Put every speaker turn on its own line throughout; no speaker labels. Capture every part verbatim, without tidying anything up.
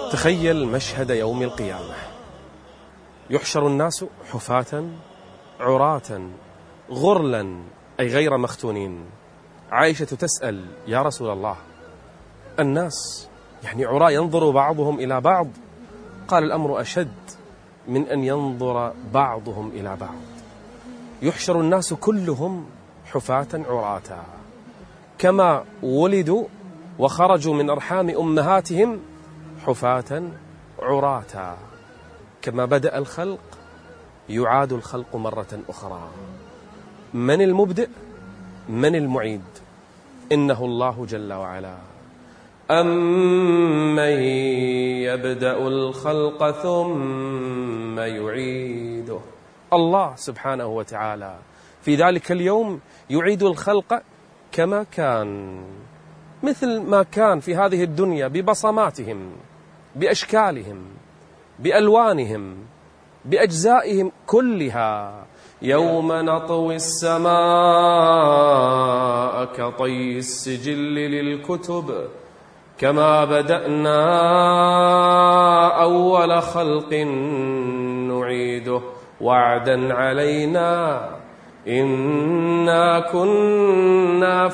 تخيل مشهد يوم القيامة، يحشر الناس حفاة عراة غرلا أي غير مختونين. عائشة تسأل: يا رسول الله، الناس يعني عراة ينظر بعضهم إلى بعض؟ قال: الأمر أشد من أن ينظر بعضهم إلى بعض. يحشر الناس كلهم حفاة عراة كما ولدوا وخرجوا من أرحام أمهاتهم حفاة عراة. كما بدأ الخلق يعاد الخلق مرة أخرى. من المبدئ؟ من المعيد؟ إنه الله جل وعلا. أمن يبدأ الخلق ثم يعيده. الله سبحانه وتعالى في ذلك اليوم يعيد الخلق كما كان، مثل ما كان في هذه الدنيا، ببصماتهم، بأشكالهم، بألوانهم، بأجزائهم كلها. يوم نطوي السماء كطي السجل للكتب كما بدأنا أول خلق نعيده وعدا علينا إنا كنا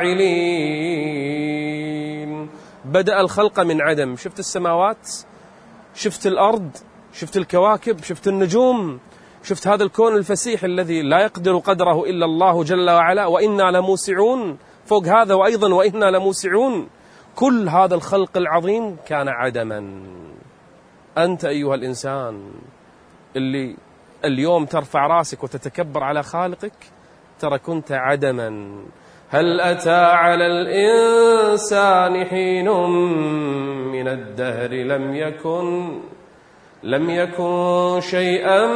فاعلين. بدأ الخلق من عدم. شفت السماوات، شفت الأرض، شفت الكواكب، شفت النجوم، شفت هذا الكون الفسيح الذي لا يقدر قدره إلا الله جل وعلا. وإنا لموسعون. فوق هذا وأيضا وإنا لموسعون. كل هذا الخلق العظيم كان عدما. أنت أيها الإنسان اللي اليوم ترفع راسك وتتكبر على خالقك، ترى كنت عدما. هل أتى على الإنسان حين من الدهر لم يكن لم يكن شيئا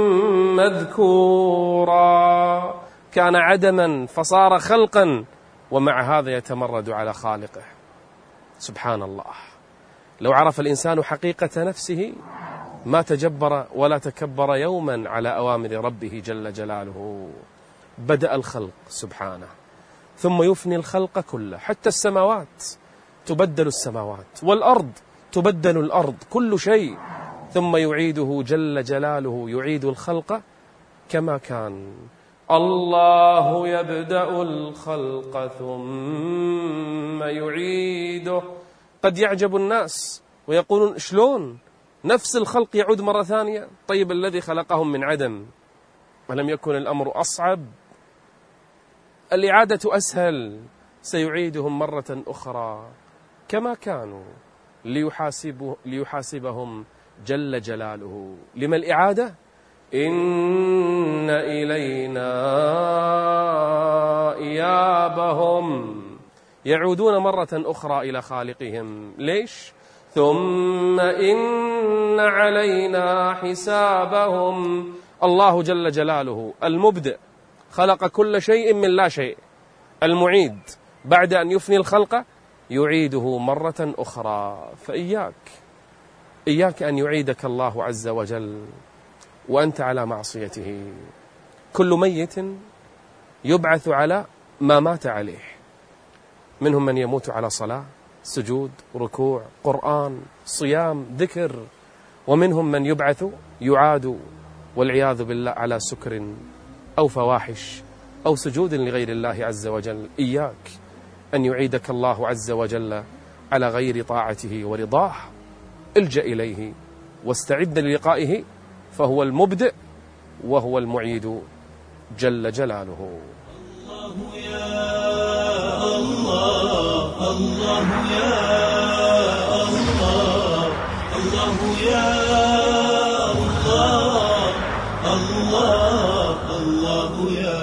مذكورا. كان عدما فصار خلقا، ومع هذا يتمرد على خالقه. سبحان الله. لو عرف الإنسان حقيقة نفسه ما تجبر ولا تكبر يوما على أوامر ربه جل جلاله. بدأ الخلق سبحانه ثم يفني الخلق كله. حتى السماوات تبدل السماوات، والأرض تبدل الأرض، كل شيء. ثم يعيده جل جلاله، يعيد الخلق كما كان. الله يبدأ الخلق ثم يعيده. قد يعجب الناس ويقولون: شلون نفس الخلق يعود مرة ثانية؟ طيب الذي خلقهم من عدم ولم يكن الأمر أصعب؟ الإعادة أسهل. سيعيدهم مرة أخرى كما كانوا ليحاسبه ليحاسبهم جل جلاله. لما الإعادة؟ إن إلينا إيابهم. يعودون مرة أخرى إلى خالقهم. ليش؟ ثم إن علينا حسابهم. الله جل جلاله المبدئ خلق كل شيء من لا شيء. المعيد بعد أن يفني الخلق يعيده مرة أخرى. فإياك إياك أن يعيدك الله عز وجل وأنت على معصيته. كل ميت يبعث على ما مات عليه. منهم من يموت على صلاة، سجود، ركوع، قرآن، صيام، ذكر. ومنهم من يبعث يعاد والعياذ بالله على سكر أو فواحش أو سجود لغير الله عز وجل. إياك أن يعيدك الله عز وجل على غير طاعته ورضاه. الجأ إليه واستعد للقائه، فهو المبدئ وهو المعيد جل جلاله.
الله يا الله، الله يا الله، الله يا الله، الله، الله يا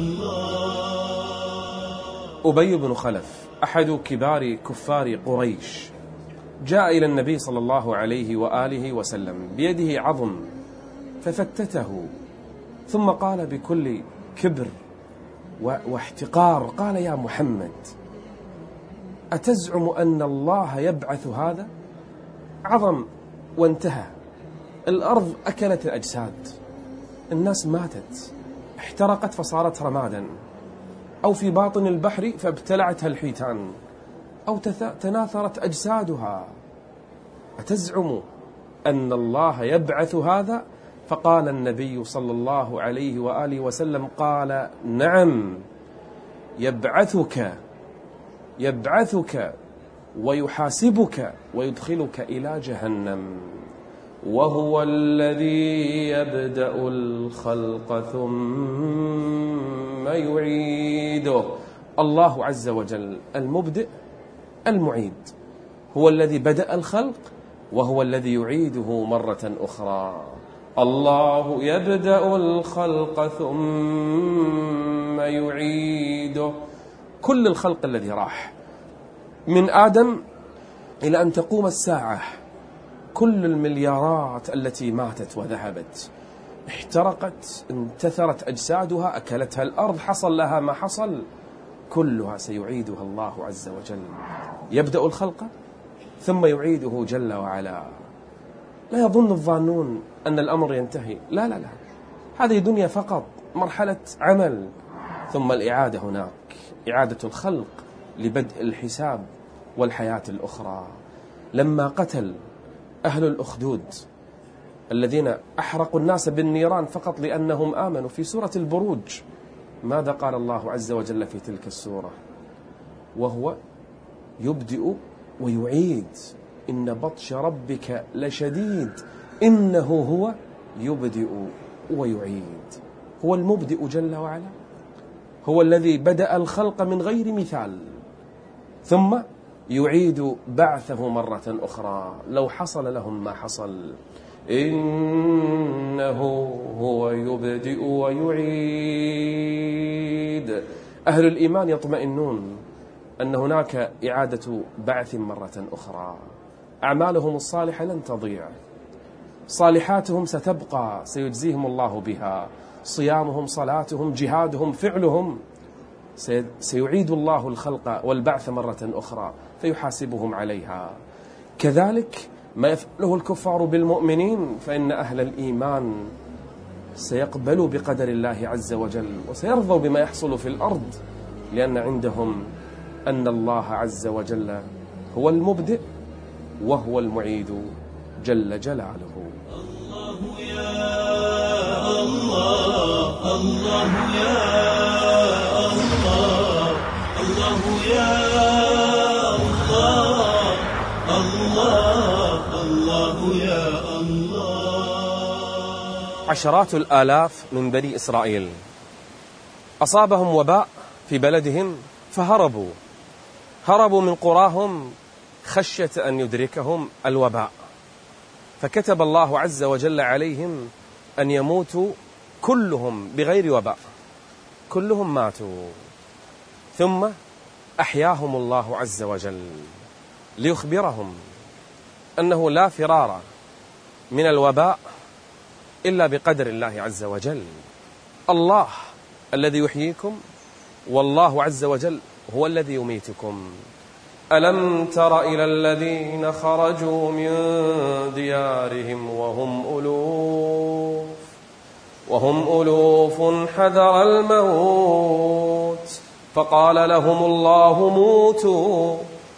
الله.
أبي بن خلف أحد كبار كفار قريش جاء إلى النبي صلى الله عليه وآله وسلم بيده عظم ففتته، ثم قال بكل كبر واحتقار، قال: يا محمد، أتزعم أن الله يبعث هذا؟ عظم وانتهى. الأرض أكلت الأجساد، الناس ماتت، احترقت فصارت رمادا، أو في باطن البحر فابتلعتها الحيتان، أو تناثرت أجسادها. أتزعم أن الله يبعث هذا؟ فقال النبي صلى الله عليه وآله وسلم قال نعم، يبعثك يبعثك ويحاسبك ويدخلك إلى جهنم، وهو الذي يبدأ الخلق ثم يعيده. الله عز وجل المبدئ المعيد، هو الذي بدأ الخلق وهو الذي يعيده مرة أخرى. الله يبدأ الخلق ثم يعيده. كل الخلق الذي راح من آدم إلى أن تقوم الساعة، كل المليارات التي ماتت وذهبت، احترقت، انتثرت أجسادها، أكلتها الأرض، حصل لها ما حصل، كلها سيعيدها الله عز وجل. يبدأ الخلق ثم يعيده جل وعلا. لا يظن الظانون أن الأمر ينتهي، لا لا لا، هذه دنيا فقط، مرحلة عمل، ثم الإعادة هناك، إعادة الخلق لبدء الحساب والحياة الأخرى. لما قتل أهل الأخدود الذين أحرقوا الناس بالنيران فقط لأنهم آمنوا في سورة البروج، ماذا قال الله عز وجل في تلك السورة؟ وهو يبدئ ويعيد، إن بطش ربك لشديد إنه هو يبدئ ويعيد. هو المبدئ جل وعلا، هو الذي بدأ الخلق من غير مثال ثم يعيد بعثه مرة أخرى لو حصل لهم ما حصل. إنه هو يبدئ ويعيد. أهل الإيمان يطمئنون أن هناك إعادة بعث مرة أخرى. أعمالهم الصالحة لن تضيع، صالحاتهم ستبقى، سيجزيهم الله بها، صيامهم، صلاتهم، جهادهم، فعلهم، سيعيد الله الخلق والبعث مرة أخرى فيحاسبهم عليها. كذلك ما يفعله الكفار بالمؤمنين، فإن أهل الإيمان سيقبلوا بقدر الله عز وجل وسيرضوا بما يحصل في الأرض، لأن عندهم أن الله عز وجل هو المبدئ وهو المعيد جل جلاله.
الله يا الله، الله يا الله، الله يا الله، الله الله يا الله.
عشرات الآلاف من بني إسرائيل أصابهم وباء في بلدهم فهربوا، هربوا من قراهم خشية أن يدركهم الوباء، فكتب الله عز وجل عليهم أن يموتوا كلهم بغير وباء، كلهم ماتوا، ثم أحياهم الله عز وجل ليخبرهم أنه لا فرار من الوباء إلا بقدر الله عز وجل. الله الذي يحييكم والله عز وجل هو الذي يميتكم. ألم تر إلى الذين خرجوا من ديارهم وهم ألوف وهم ألوف حذر الموت فقال لهم الله موتوا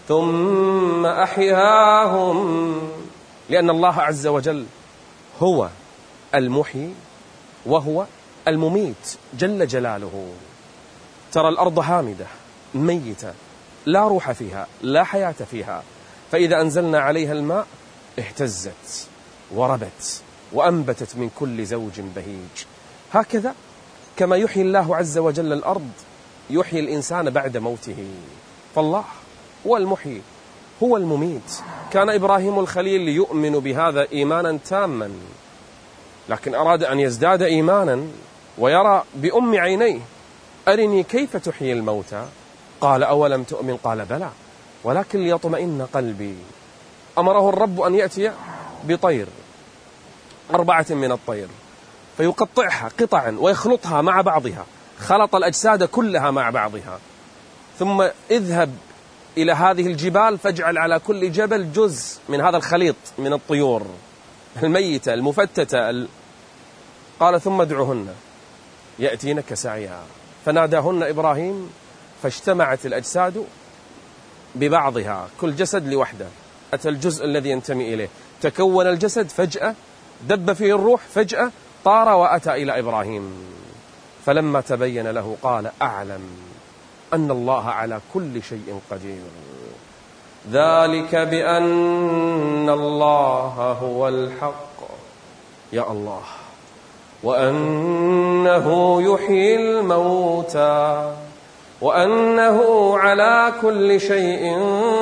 ثم أحياهم، لأن الله عز وجل هو المحيي وهو المميت جل جلاله. ترى الأرض هامدة ميتة لا روح فيها، لا حياة فيها، فإذا أنزلنا عليها الماء اهتزت وربت وأنبتت من كل زوج بهيج. هكذا كما يحيي الله عز وجل الأرض يحيي الإنسان بعد موته. فالله هو المحيي هو المميت. كان إبراهيم الخليل يؤمن بهذا إيمانا تاما، لكن أراد أن يزداد إيمانا ويرى بأم عينيه أرني كيف تحيي الموتى، قال أولم تؤمن، قال بلى ولكن ليطمئن قلبي. أمره الرب أن يأتي بطير، أربعة من الطير، فيقطعها قطعا ويخلطها مع بعضها، خلط الأجساد كلها مع بعضها، ثم اذهب إلى هذه الجبال فاجعل على كل جبل جزء من هذا الخليط من الطيور الميتة المفتتة ال... قال ثم ادعوهن يأتينك سعيها، فناداهن إبراهيم فاجتمعت الأجساد ببعضها كل جسد لوحده، أتى الجزء الذي ينتمي إليه، تكون الجسد فجأة، دب فيه الروح فجأة، طار وأتى إلى إبراهيم. فلما تبين له قال أعلم أن الله على كل شيء قدير. ذلك بأن الله هو الحق، يا الله، وأنه يحيي الموتى، وأنه على كل شيء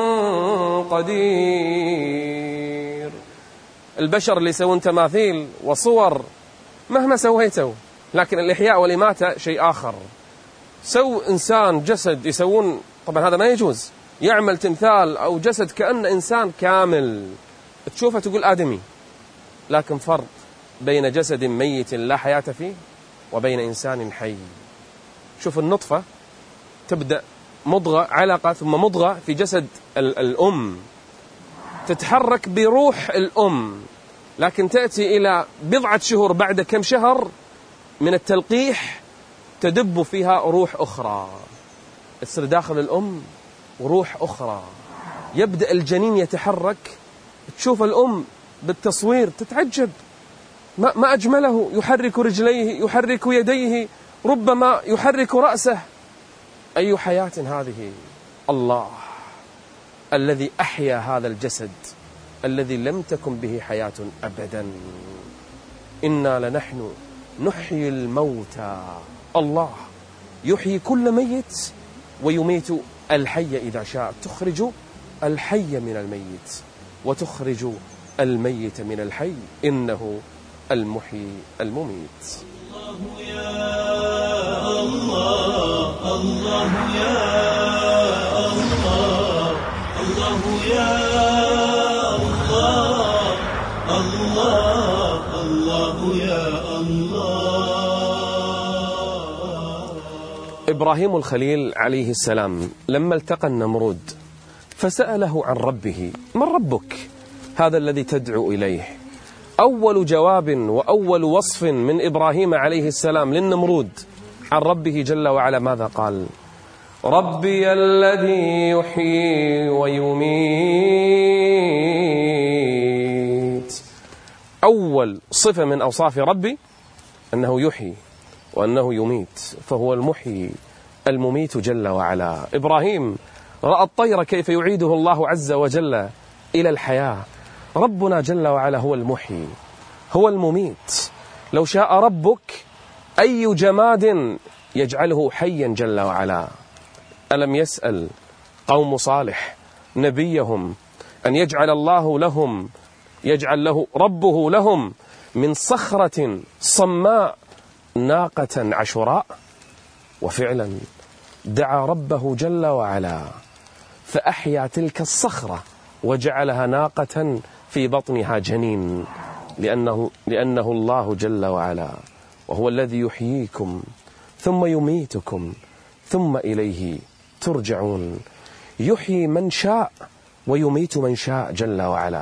قدير. البشر اللي يسوون تماثيل وصور مهما سويتوا، لكن الإحياء والإماتة شيء آخر. سو إنسان جسد يسوون، طبعا هذا ما يجوز، يعمل تمثال أو جسد كأن إنسان كامل تشوفه تقول آدمي، لكن فرق بين جسد ميت لا حياة فيه وبين إنسان حي. شوف النطفة تبدأ مضغة، علقة، ثم مضغة في جسد الأم تتحرك بروح الأم، لكن تأتي إلى بضعة شهور بعد كم شهر من التلقيح تدب فيها روح أخرى، تصير داخل الأم وروح أخرى. يبدأ الجنين يتحرك، تشوف الأم بالتصوير تتعجب، ما, ما أجمله، يحرك رجليه، يحرك يديه، ربما يحرك رأسه. أي حياة هذه؟ الله الذي أحيا هذا الجسد الذي لم تكن به حياة أبدا. إنا لنحن نحيي الموتى، الله يحيي كل ميت ويميت الحي إذا شاء. تخرج الحي من الميت وتخرج الميت من الحي، إنه المحيي المميت.
الله يا الله، الله يا الله، الله يا الله، الله، الله يا الله.
إبراهيم الخليل عليه السلام لما التقى النمرود فسأله عن ربه: من ربك هذا الذي تدعو إليه؟ أول جواب وأول وصف من إبراهيم عليه السلام للنمرود عن ربه جل وعلا ماذا قال؟ ربي الذي يحيي ويميت. أول صفة من أوصاف ربي أنه يحيي وأنه يميت، فهو المحيي المميت جل وعلا. إبراهيم رأى الطير كيف يعيده الله عز وجل إلى الحياة. ربنا جل وعلا هو المحيي هو المميت. لو شاء ربك أي جماد يجعله حيا جل وعلا. ألم يسأل قوم صالح نبيهم أن يجعل الله لهم يجعل له ربه لهم من صخرة صماء ناقة عشراء؟ وفعلا دعا ربه جل وعلا فأحيا تلك الصخرة وجعلها ناقة في بطنها جنين، لأنه, لأنه الله جل وعلا، وهو الذي يحييكم ثم يميتكم ثم إليه ترجعون. يحيي من شاء ويميت من شاء جل وعلا.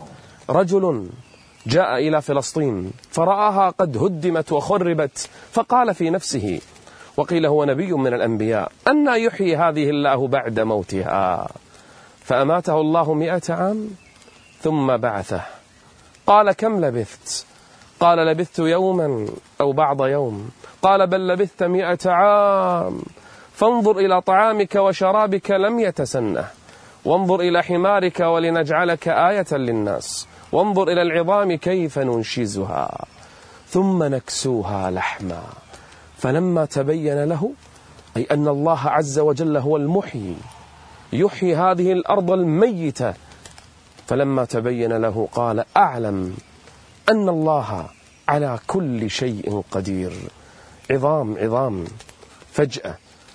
رجل جاء إلى فلسطين فرآها قد هدمت وخربت، فقال في نفسه، وقيل هو نبي من الأنبياء: أنى يحيي هذه الله بعد موتها؟ فأماته الله مئة عام ثم بعثه. قال: كم لبثت؟ قال: لبثت يوما أو بعض يوم. قال: بل لبثت مئة عام. فانظر إلى طعامك وشرابك لم يتسنه، وانظر إلى حمارك ولنجعلك آية للناس، وانظر إلى العظام كيف ننشزها ثم نكسوها لحما. فلما تبين له أي أن الله عز وجل هو المحيي يحيي هذه الأرض الميتة، فلما تبين له قال: أعلم أن الله على كل شيء قدير. عظام عظام فجأة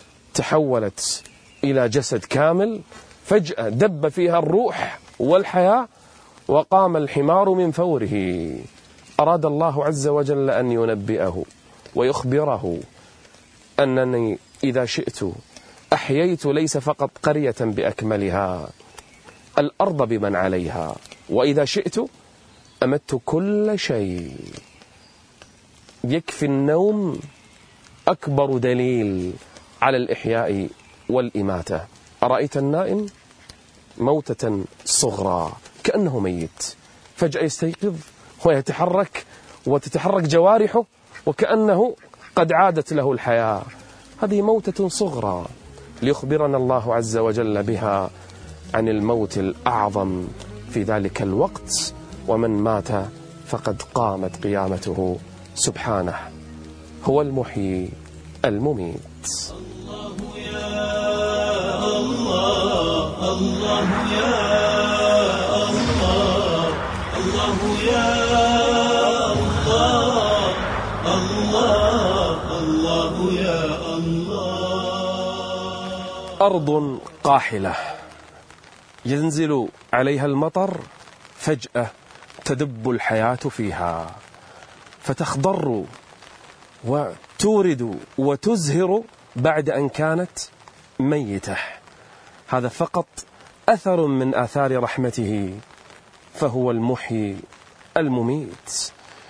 تحولت إلى جسد كامل، فجأة دب فيها الروح والحياة وقام الحمار من فوره. أراد الله عز وجل أن ينبئه ويخبره أنني إذا شئت أحييت ليس فقط قرية بأكملها، الأرض بمن عليها، وإذا شئت أمت كل شيء. يكفي النوم أكبر دليل على الإحياء والإماتة. أرأيت النائم موتة صغرى كأنه ميت، فجأة يستيقظ ويتحرك وتتحرك جوارحه وكأنه قد عادت له الحياة. هذه موتة صغرى ليخبرنا الله عز وجل بها عن الموت الأعظم في ذلك الوقت، ومن مات فقد قامت قيامته سبحانه. هو المحيي المميت.
الله يا الله، الله يا الله، الله يا الله، الله، الله يا الله.
أرض قاحلة ينزل عليها المطر، فجأة تدب الحياة فيها فتخضر وتورد وتزهر بعد أن كانت ميتة. هذا فقط أثر من آثار رحمته، فهو المحيي المميت.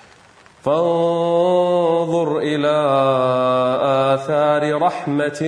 فانظر إلى آثار رحمة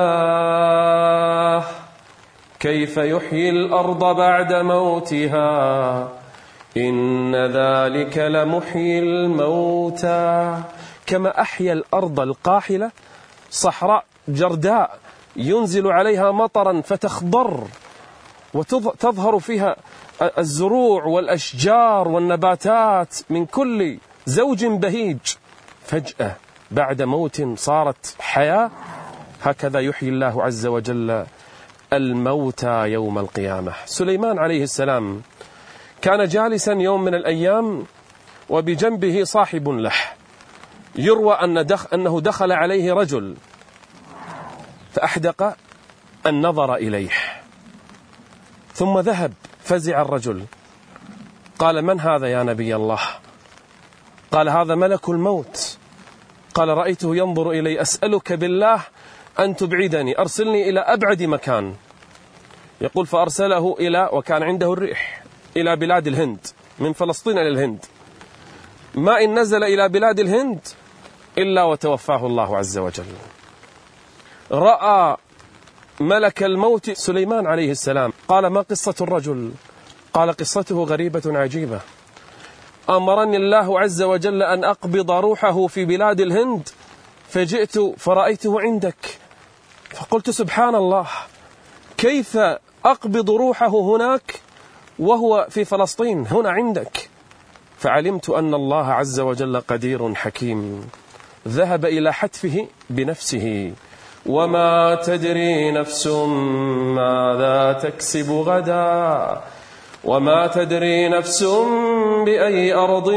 الله كيف يحيي الأرض بعد موتها، إن ذلك لمحيي الموتى. كما أحيا الأرض القاحلة صحراء جرداء ينزل عليها مطرا فتخضر وتظهر فيها الزروع والأشجار والنباتات من كل زوج بهيج، فجأة بعد موت صارت حياة. هكذا يحيي الله عز وجل الموتى يوم القيامة. سليمان عليه السلام كان جالسا يوم من الأيام وبجنبه صاحب له، يروى أن دخ أنه دخل عليه رجل فأحدق النظر إليه، ثم ذهب. فزع الرجل، قال: من هذا يا نبي الله؟ قال: هذا ملك الموت. قال: رأيته ينظر إلي، أسألك بالله أن تبعدني، أرسلني إلى أبعد مكان. يقول: فأرسله إلى، وكان عنده الريح، إلى بلاد الهند، من فلسطين إلى الهند. ما إن نزل إلى بلاد الهند إلا وتوفاه الله عز وجل. رأى ملك الموت سليمان عليه السلام. قال: ما قصة الرجل؟ قال: قصته غريبة عجيبة. أمرني الله عز وجل أن أقبض روحه في بلاد الهند، فجئت فرأيته عندك، فقلت: سبحان الله، كيف أقبض روحه هناك وهو في فلسطين هنا عندك؟ فعلمت أن الله عز وجل قدير حكيم. ذهب إلى حتفه بنفسه. وما تدري نفس ماذا تكسب غدا، وما تدري نفس بأي أرض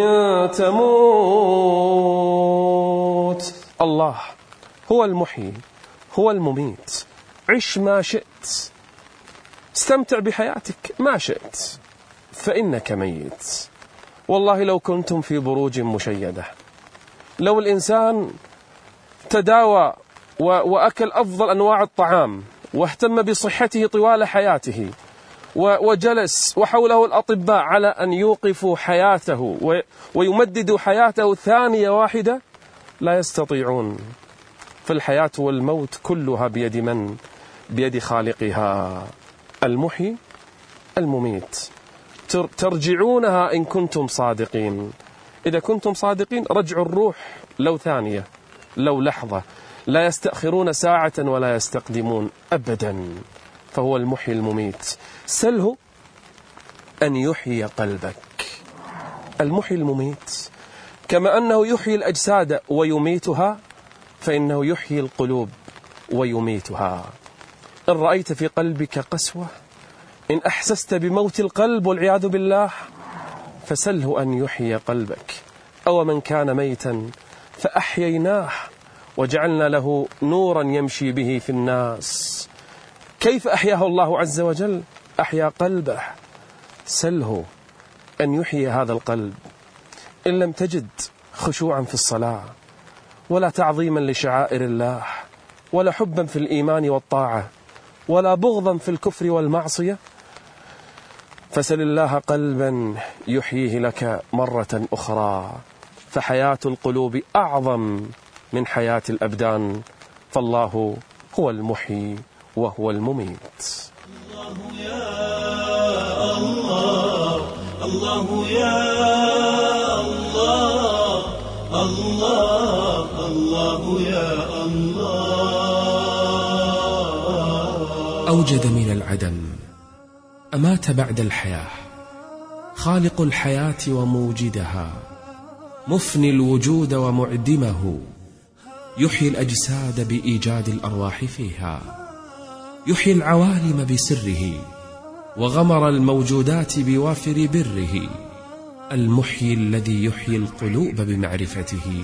تموت. الله هو المحيي، هو المميت. عش ما شئت، استمتع بحياتك ما شئت، فإنك ميت. والله لو كنتم في بروج مشيدة، لو الإنسان تداوى وأكل أفضل أنواع الطعام واهتم بصحته طوال حياته وجلس وحوله الأطباء على أن يوقفوا حياته ويمددوا حياته ثانية واحدة، لا يستطيعون. فالحياة والموت كلها بيد من؟ بيد خالقها، المحيي المميت. ترجعونها إن كنتم صادقين. إذا كنتم صادقين رجعوا الروح لو ثانية، لو لحظة، لا يستأخرون ساعة ولا يستقدمون أبدا. فهو المحيي المميت. سله أن يحيي قلبك. المحيي المميت كما أنه يحيي الأجساد ويميتها، فإنه يحيي القلوب ويميتها. إن رأيت في قلبك قسوة، إن أحسست بموت القلب والعياذ بالله، فسله أن يحيي قلبك. أو من كان ميتا فأحييناه وجعلنا له نورا يمشي به في الناس. كيف أحياه الله عز وجل؟ أحيا قلبه. سله أن يحيي هذا القلب. إن لم تجد خشوعا في الصلاة، ولا تعظيما لشعائر الله، ولا حبا في الإيمان والطاعة، ولا بغضا في الكفر والمعصية، فسل الله قلبا يحييه لك مرة أخرى. فحياة القلوب أعظم من حياة الأبدان، فالله هو المحيي وهو المميت.
الله يا الله يا الله الله الله يا الله.
أوجد من العدم، أمات بعد الحياة، خالق الحياة وموجدها، مفني الوجود ومعدمه، يحيي الأجساد بإيجاد الأرواح فيها، يحيي العوالم بسره، وغمر الموجودات بوافر بره، المحيي الذي يحيي القلوب بمعرفته،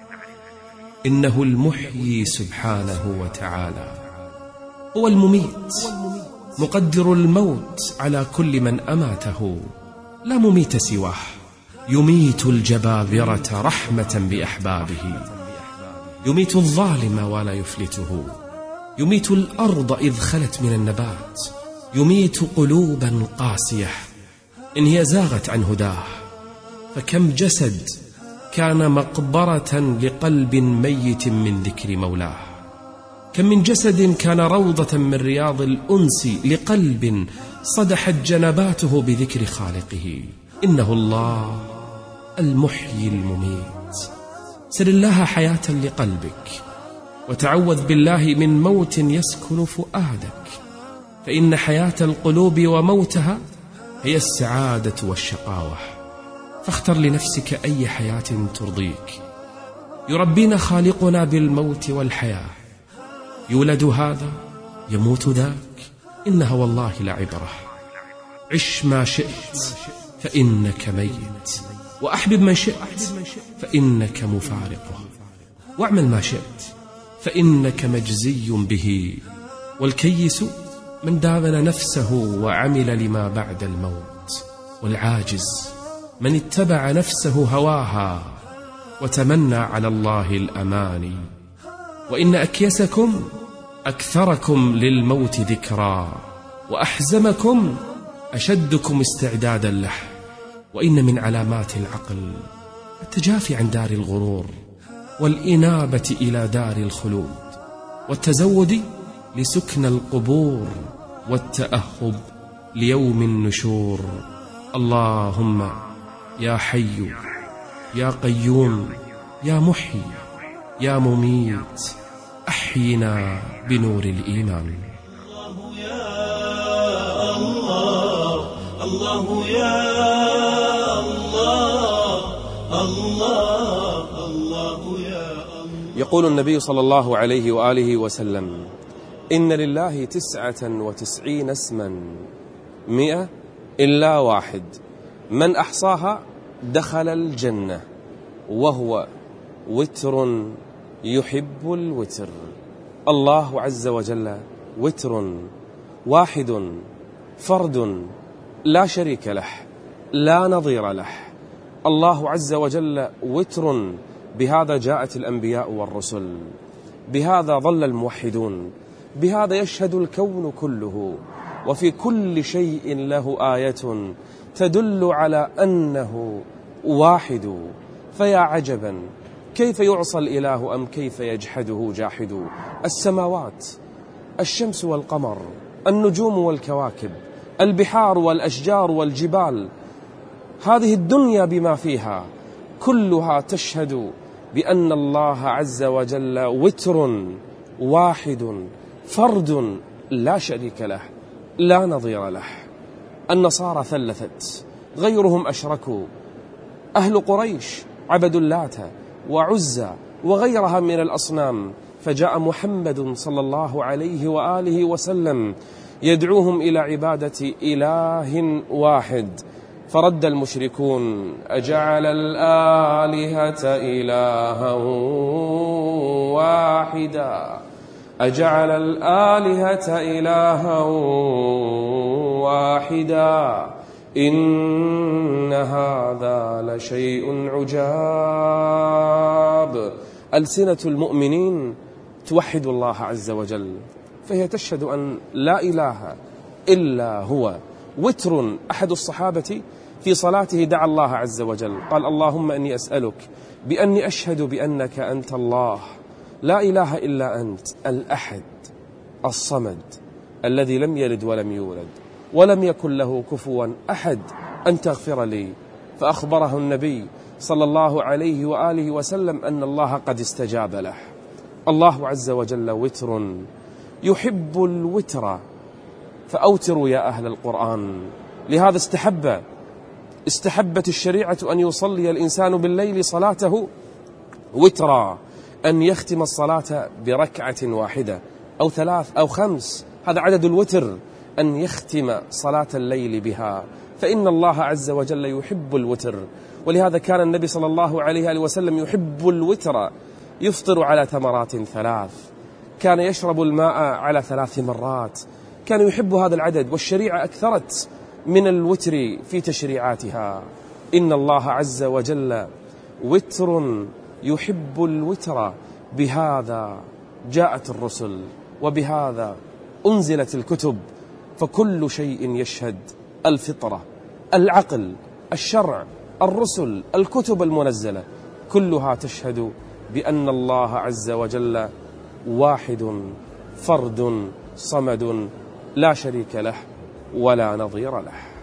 إنه المحيي سبحانه وتعالى، هو المميت، مقدر الموت على كل من أماته، لا مميت سواه، يميت الجبابرة رحمة بأحبابه، يميت الظالم ولا يفلته، يميت الأرض إذ خلت من النبات، يميت قلوبا قاسية إن هي زاغت عن هداه، فكم جسد كان مقبرة لقلب ميت من ذكر مولاه، كم من جسد كان روضة من رياض الأنس لقلب صدحت جنباته بذكر خالقه، إنه الله المحيي المميت. سل الله حياة لقلبك، وتعوذ بالله من موت يسكن فؤادك، فإن حياة القلوب وموتها هي السعادة والشقاوة، فاختر لنفسك أي حياة ترضيك. يربينا خالقنا بالموت والحياة، يولد هذا يموت ذاك، إنها والله لعبرة. عش ما شئت فإنك ميت، وأحبب من شئت فإنك مفارقه، واعمل ما شئت فإنك مجزي به. والكيس من داون نفسه وعمل لما بعد الموت، والعاجز من اتبع نفسه هواها وتمنى على الله الأماني. وإن أكيسكم أكثركم للموت ذكرا، وأحزمكم أشدكم استعدادا له. وإن من علامات العقل التجافي عن دار الغرور، والإنابة إلى دار الخلود، والتزود لسكن القبور، والتأهب ليوم النشور. اللهم يا حي يا قيوم يا محيي يا مميت، أحينا بنور الإيمان.
الله يا الله الله يا الله الله الله يا الله.
يقول النبي صلى الله عليه وآله وسلم: إن لله تسعة وتسعين اسما مئة إلا واحد، من أحصاها دخل الجنة، وهو وتر يحب الوتر. الله عز وجل وتر واحد فرد لا شريك له لا نظير له. الله عز وجل وتر، بهذا جاءت الأنبياء والرسل، بهذا ظل الموحدون، بهذا يشهد الكون كله، وفي كل شيء له آية تدل على أنه واحد. فيا عجبا كيف يعصى الإله أم كيف يجحده جاحد. السماوات، الشمس والقمر، النجوم والكواكب، البحار والأشجار والجبال، هذه الدنيا بما فيها كلها تشهد بأن الله عز وجل وتر واحد فرد لا شريك له لا نظير له. النصارى ثلثت، غيرهم أشركوا، أهل قريش عبدوا اللات وعزى وغيرها من الأصنام، فجاء محمد صلى الله عليه وآله وسلم يدعوهم إلى عبادة إله واحد، فرد المشركون: أجعل الآلهة إلها واحدا أجعل الآلهة إلها واحدا إن هذا لشيء عجاب. ألسنة المؤمنين توحد الله عز وجل، فهي تشهد أن لا إله إلا هو. وتر. أحد الصحابة في صلاته دعا الله عز وجل، قال: اللهم إني أسألك بأني أشهد بأنك أنت الله لا إله إلا أنت، الأحد الصمد الذي لم يلد ولم يولد ولم يكن له كفوا أحد، أن تغفر لي. فأخبره النبي صلى الله عليه وآله وسلم أن الله قد استجاب له. الله عز وجل وتر يحب الوتر، فأوتروا يا أهل القرآن. لهذا استحب استحبت الشريعة أن يصلي الإنسان بالليل صلاته وترا، أن يختم الصلاة بركعة واحدة أو ثلاث أو خمس، هذا عدد الوتر، أن يختم صلاة الليل بها، فإن الله عز وجل يحب الوتر. ولهذا كان النبي صلى الله عليه وسلم يحب الوتر، يفطر على تمرات ثلاث، كان يشرب الماء على ثلاث مرات، كان يحب هذا العدد. والشريعة أكثرت من الوتر في تشريعاتها. إن الله عز وجل وتر يحب الوتر، بهذا جاءت الرسل وبهذا أنزلت الكتب، فكل شيء يشهد، الفطرة، العقل، الشرع، الرسل، الكتب المنزلة، كلها تشهد بأن الله عز وجل واحد فرد صمد لا شريك له ولا نظير له.